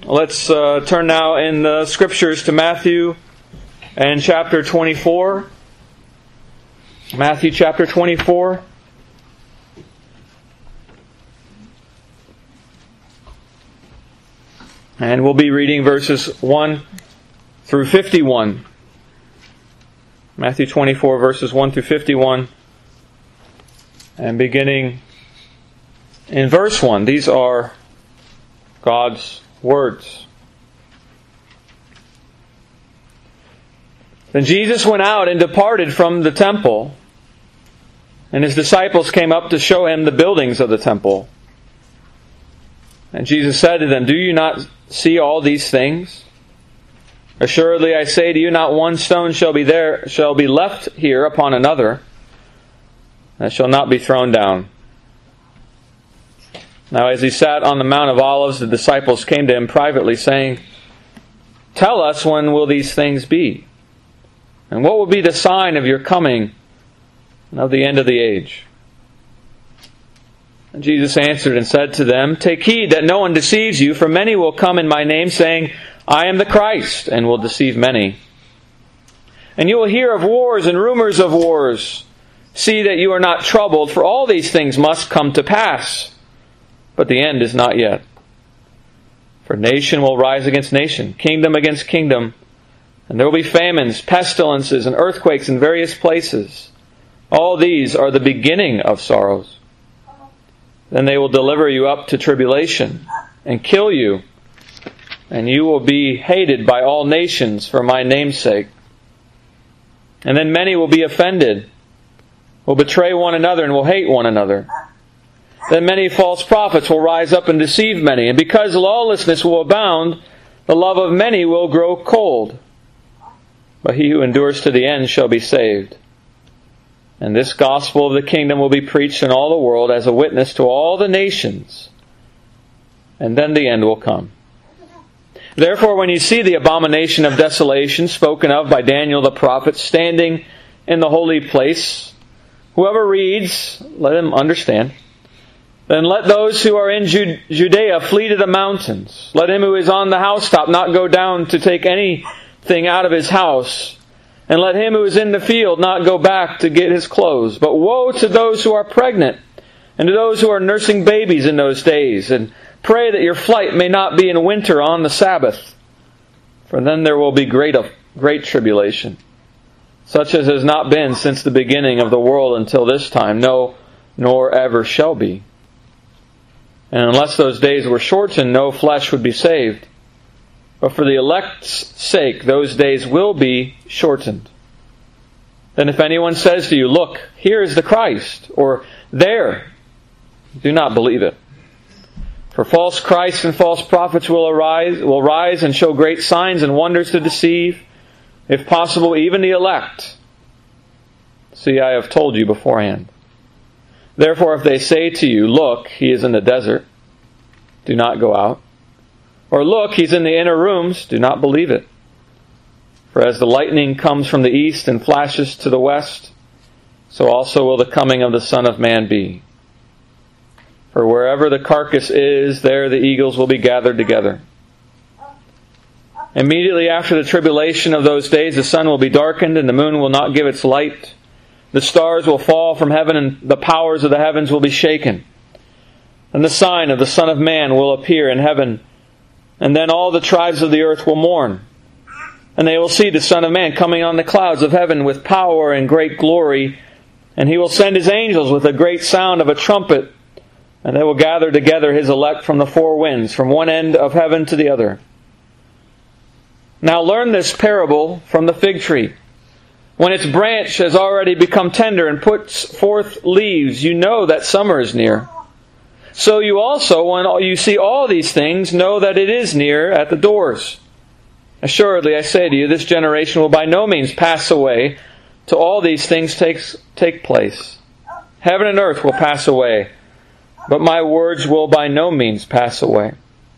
Let's turn now in the Scriptures to Matthew and chapter 24. Matthew chapter 24. And we'll be reading verses 1 through 51. Matthew 24, verses 1 through 51. And beginning in verse 1. These are God's words. Then Jesus went out and departed from the temple, and His disciples came up to show Him the buildings of the temple. And Jesus said to them, "Do you not see all these things? Assuredly I say to you, not one stone shall be left here upon another that shall not be thrown down." Now as He sat on the Mount of Olives, the disciples came to Him privately, saying, "Tell us, when will these things be? And what will be the sign of your coming and of the end of the age?" And Jesus answered and said to them, "Take heed that no one deceives you, for many will come in my name, saying, 'I am the Christ,' and will deceive many. And you will hear of wars and rumors of wars. See that you are not troubled, for all these things must come to pass. But the end is not yet. For nation will rise against nation, kingdom against kingdom, and there will be famines, pestilences, and earthquakes in various places. All these are the beginning of sorrows. Then they will deliver you up to tribulation and kill you, and you will be hated by all nations for my name's sake. And then many will be offended, will betray one another, and will hate one another. Then many false prophets will rise up and deceive many, and because lawlessness will abound, the love of many will grow cold. But he who endures to the end shall be saved. And this gospel of the kingdom will be preached in all the world as a witness to all the nations. And then the end will come. Therefore, when you see the abomination of desolation spoken of by Daniel the prophet standing in the holy place, whoever reads, let him understand. Then let those who are in Judea flee to the mountains. Let him who is on the housetop not go down to take anything out of his house. And let him who is in the field not go back to get his clothes. But woe to those who are pregnant, and to those who are nursing babies in those days. And pray that your flight may not be in winter on the Sabbath. For then there will be great tribulation, such as has not been since the beginning of the world until this time, no, nor ever shall be. And unless those days were shortened, no flesh would be saved. But for the elect's sake, those days will be shortened. Then if anyone says to you, 'Look, here is the Christ,' or 'There,' do not believe it. For false Christs and false prophets will rise and show great signs and wonders to deceive, if possible, even the elect. See, I have told you beforehand. Therefore, if they say to you, 'Look, he is in the desert,' do not go out. Or 'Look, he's in the inner rooms,' do not believe it. For as the lightning comes from the east and flashes to the west, so also will the coming of the Son of Man be. For wherever the carcass is, there the eagles will be gathered together. Immediately after the tribulation of those days, the sun will be darkened, and the moon will not give its light. The stars will fall from heaven, and the powers of the heavens will be shaken. And the sign of the Son of Man will appear in heaven. And then all the tribes of the earth will mourn. And they will see the Son of Man coming on the clouds of heaven with power and great glory. And He will send His angels with a great sound of a trumpet. And they will gather together His elect from the four winds, from one end of heaven to the other. Now learn this parable from the fig tree. When its branch has already become tender and puts forth leaves, you know that summer is near. So you also, when you see all these things, know that it is near at the doors. Assuredly, I say to you, this generation will by no means pass away till all these things take place. Heaven and earth will pass away, but my words will by no means pass away.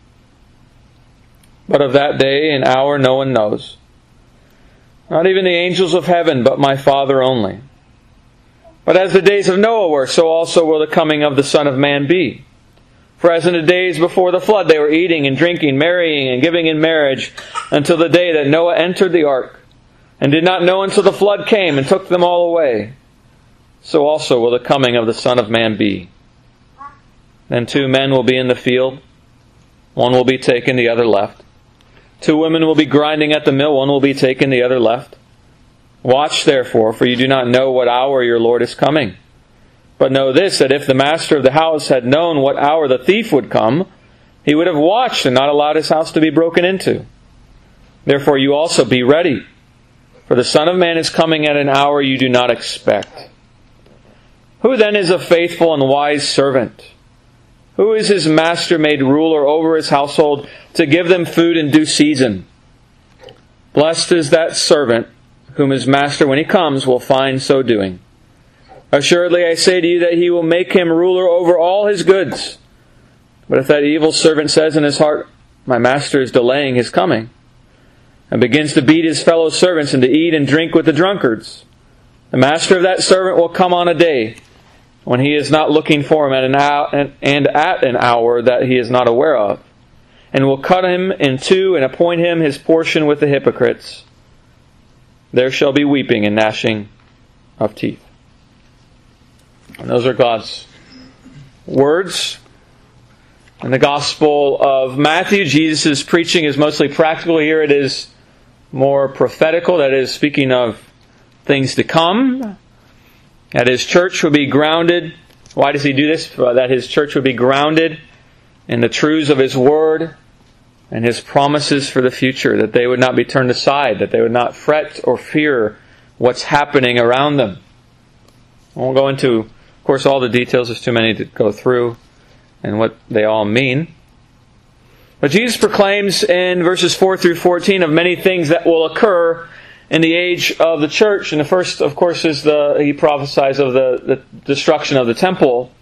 But of that day and hour no one knows, not even the angels of heaven, but my Father only. But as the days of Noah were, so also will the coming of the Son of Man be. For as in the days before the flood, they were eating and drinking, marrying and giving in marriage, until the day that Noah entered the ark, and did not know until the flood came and took them all away. So also will the coming of the Son of Man be. Then 2 men will be in the field, one will be taken, the other left. 2 women will be grinding at the mill, one will be taken, the other left. Watch therefore, for you do not know what hour your Lord is coming. But know this, that if the master of the house had known what hour the thief would come, he would have watched and not allowed his house to be broken into. Therefore you also be ready, for the Son of Man is coming at an hour you do not expect. Who then is a faithful and wise servant? Who is his master made ruler over his household to give them food in due season? Blessed is that servant whom his master, when he comes, will find so doing. Assuredly I say to you that he will make him ruler over all his goods. But if that evil servant says in his heart, my master is delaying his coming, and begins to beat his fellow servants and to eat and drink with the drunkards, the master of that servant will come on a day when he is not looking for him at an hour that he is not aware of, and will cut him in two and appoint him his portion with the hypocrites. There shall be weeping and gnashing of teeth. And those are God's words. In the Gospel of Matthew, Jesus' preaching is mostly practical. Here it is more prophetical, that is, speaking of things to come. That his church would be grounded. Why does he do this? That his church would be grounded in the truths of his word and his promises for the future. That they would not be turned aside. That they would not fret or fear what's happening around them. I won't go into, of course, all the details. There's too many to go through and what they all mean. But Jesus proclaims in verses 4 through 14 of many things that will occur in the age of the church. And the first, of course, is he prophesies of the destruction of the temple.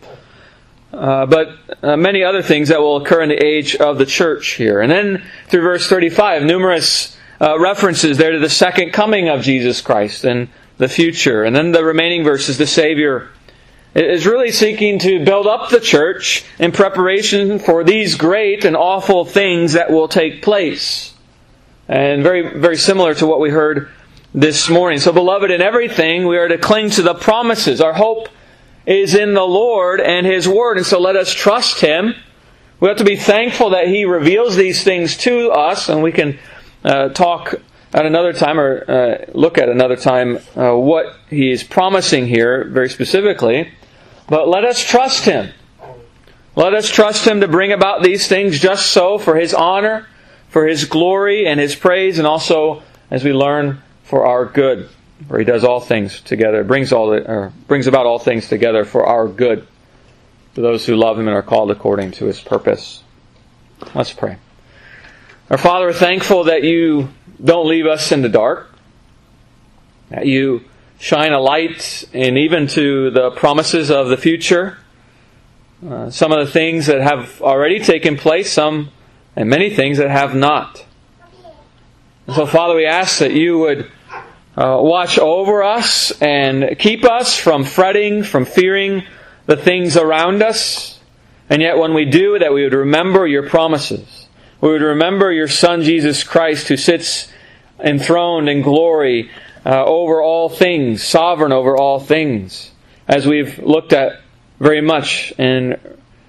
But many other things that will occur in the age of the church here. And then through verse 35, numerous references there to the second coming of Jesus Christ and the future. And then the remaining verses, the Savior is really seeking to build up the church in preparation for these great and awful things that will take place. And very, very similar to what we heard this morning. So, beloved, in everything we are to cling to the promises. Our hope is in the Lord and His Word, and so let us trust Him. We have to be thankful that He reveals these things to us, and we can talk at another time, or look at another time, what He is promising here very specifically. But let us trust Him. Let us trust Him to bring about these things just so, for His honor, for His glory and His praise, and also, as we learn, for our good. For He does all things together, brings about all things together for our good, for those who love Him and are called according to His purpose. Let's pray. Our Father, we're thankful that You don't leave us in the dark, that You shine a light and even to the promises of the future. Some of the things that have already taken place, some and many things that have not. And so, Father, we ask that You would watch over us and keep us from fretting, from fearing the things around us. And yet when we do, that we would remember Your promises. We would remember Your Son, Jesus Christ, who sits enthroned in glory over all things, sovereign over all things, as we've looked at very much in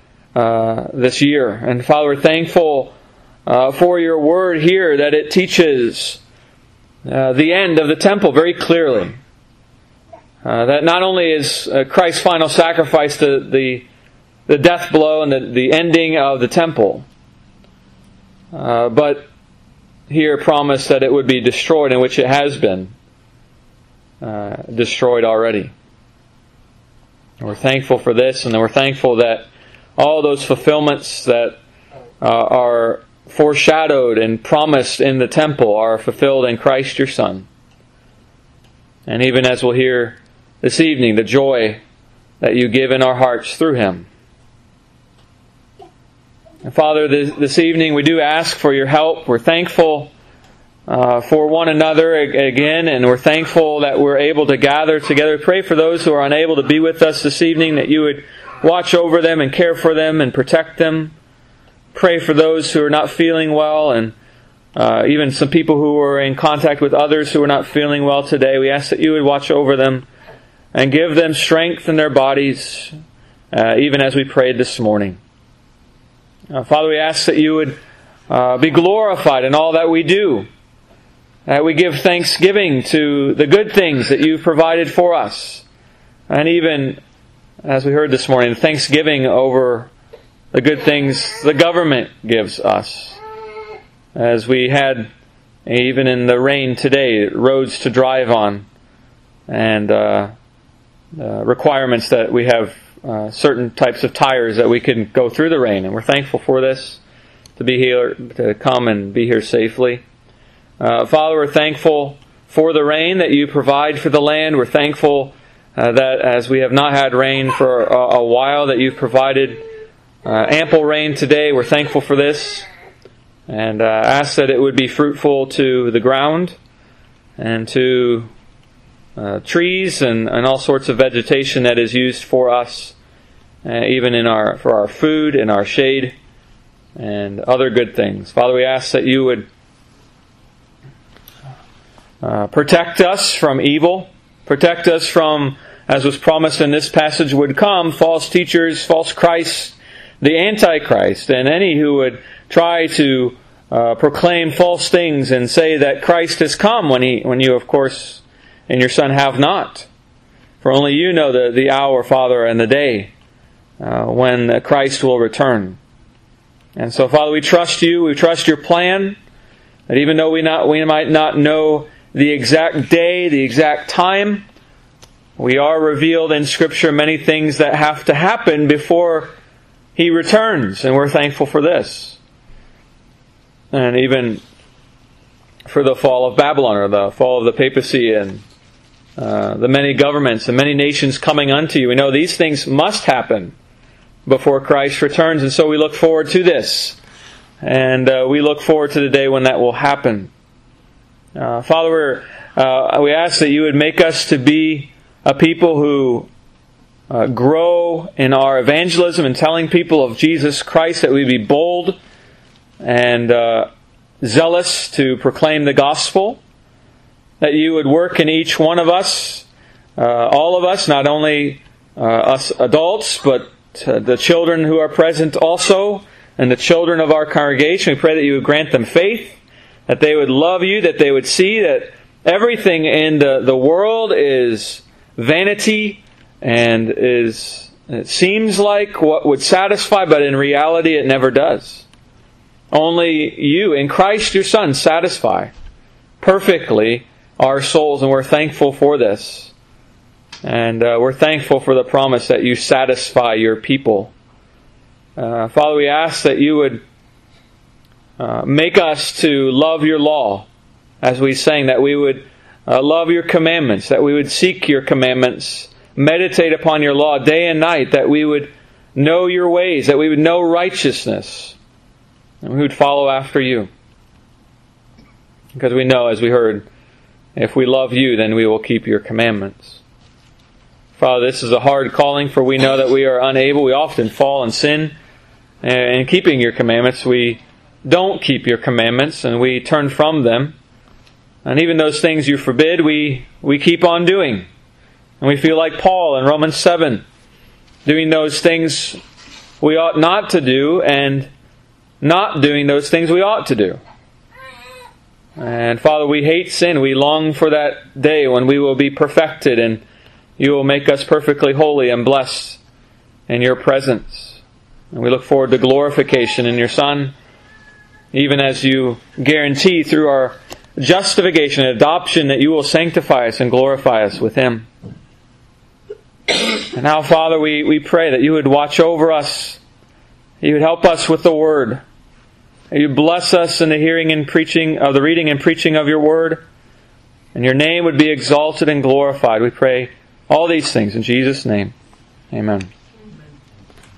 this year. And Father, we're thankful for Your Word here, that it teaches the end of the temple very clearly. That not only is Christ's final sacrifice the death blow and the ending of the temple, but here promised that it would be destroyed, in which it has been destroyed already. And we're thankful for this, and we're thankful that all those fulfillments that are foreshadowed and promised in the temple are fulfilled in Christ Your Son. And even as we'll hear this evening, the joy that You give in our hearts through Him. And Father, this evening we do ask for Your help. We're thankful for one another again, and we're thankful that we're able to gather together. Pray for those who are unable to be with us this evening, that You would watch over them and care for them and protect them. Pray for those who are not feeling well, and even some people who are in contact with others who are not feeling well today. We ask that you would watch over them and give them strength in their bodies, even as we prayed this morning. Father, we ask that you would be glorified in all that we do. That we give thanksgiving to the good things that you've provided for us. And even, as we heard this morning, thanksgiving over the good things the government gives us. As we had, even in the rain today, roads to drive on, and requirements that we have certain types of tires that we can go through the rain. And we're thankful for this, to be here, to come and be here safely. Father, we're thankful for the rain that you provide for the land. We're thankful that as we have not had rain for a while, that you've provided ample rain today. We're thankful for this, and ask that it would be fruitful to the ground and to trees and all sorts of vegetation that is used for us, even for our food and our shade and other good things. Father, we ask that you would protect us from evil. Protect us from, as was promised in this passage, would come false teachers, false Christs, the Antichrist, and any who would try to proclaim false things and say that Christ has come when you, of course, and your Son have not. For only you know the hour, Father, and the day when Christ will return. And so, Father, we trust you. We trust your plan. That even though we might not know the exact day, the exact time, we are revealed in Scripture many things that have to happen before He returns, and we're thankful for this. And even for the fall of Babylon, or the fall of the papacy, and the many governments and many nations coming unto you. We know these things must happen before Christ returns, and so we look forward to this. And we look forward to the day when that will happen. Father, we ask that you would make us to be a people who grow in our evangelism and telling people of Jesus Christ, that we be bold and zealous to proclaim the gospel, that you would work in each one of us, all of us, not only us adults, but the children who are present also, and the children of our congregation. We pray that you would grant them faith, that they would love you, that they would see that everything in the world is vanity and it seems like what would satisfy, but in reality it never does. Only you, in Christ your Son, satisfy perfectly our souls, and we're thankful for this. And we're thankful for the promise that you satisfy your people. Father, we ask that you would make us to love your law, as we sang, that we would love your commandments, that we would seek your commandments, meditate upon your law day and night, that we would know your ways, that we would know righteousness, and we would follow after you. Because we know, as we heard, if we love you, then we will keep your commandments. Father, this is a hard calling, for we know that we are unable. We often fall in sin. And in keeping your commandments, we don't keep your commandments, and we turn from them. And even those things you forbid, we keep on doing. And we feel like Paul in Romans 7, doing those things we ought not to do, and not doing those things we ought to do. And Father, we hate sin. We long for that day when we will be perfected, and you will make us perfectly holy and blessed in your presence. And we look forward to glorification in your Son, even as you guarantee through our justification and adoption that you will sanctify us and glorify us with Him. And now, Father, we pray that you would watch over us. You would help us with the Word. That you bless us in the hearing and preaching of the reading and preaching of your Word. And your name would be exalted and glorified. We pray all these things in Jesus' name. Amen.